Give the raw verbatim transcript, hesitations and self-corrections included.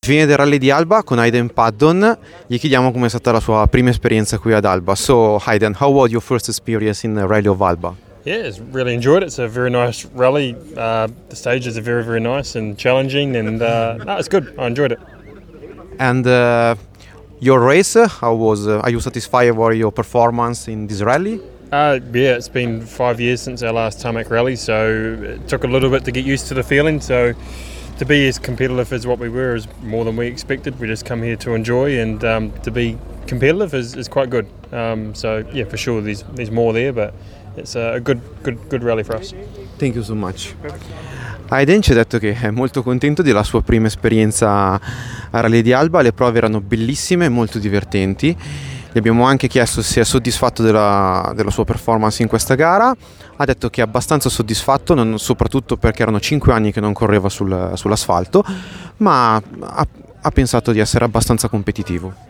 viene del Rally di Alba con Hayden Paddon. Gli chiediamo come è stata la sua prima esperienza qui ad Alba. So Hayden, how was your first experience in the Rally of Alba? Yeah, it's really enjoyed it. It's a very nice rally. Uh, the stages are very, very nice and challenging, and uh, no, it's good. I enjoyed it. And uh, your race, how was? Uh, are you satisfied with your performance in this rally? Uh, yeah, it's been five years since our last tarmac rally, so it took a little bit to get used to the feeling. So to be as competitive as what we were is more than we expected. We just come here to enjoy, and um, to be competitive is, is quite good. Um, so yeah, for sure, there's there's more there, but it's a good good good rally for us. Thank you so much. Hayden ci ha detto che è molto contento della sua prima esperienza a Rally di Alba. Le prove erano bellissime e molto divertenti. Gli abbiamo anche chiesto se è soddisfatto della, della sua performance in questa gara. Ha detto che è abbastanza soddisfatto, non, soprattutto perché erano cinque anni che non correva sul, sull'asfalto, ma ha, ha pensato di essere abbastanza competitivo.